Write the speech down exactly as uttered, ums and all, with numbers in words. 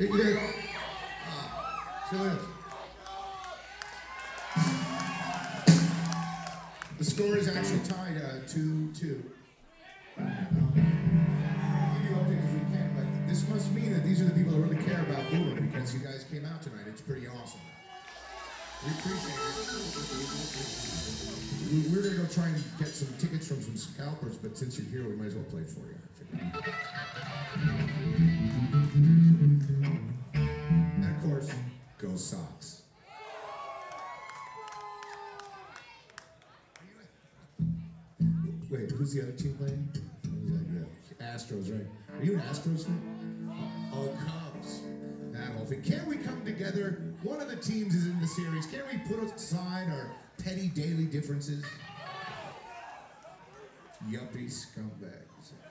Hey, yeah. Uh, so, the score is actually tied uh, two two. We'll give you updates as we can, but this must mean that these are the people that really care about Boomer because you guys came out tonight. It's pretty awesome. We appreciate it. We, we're going to go try and get some tickets from some scalpers, but since you're here, we might as well play it for you. And of course, go Sox. Wait, who's the other team playing? Who's that? Yeah. Astros, right? Are you an Astros fan? Oh, Cubs. That whole thing. Can't we come together? One of the teams is in the series. Can't we put aside our petty daily differences? Yuppie scumbags.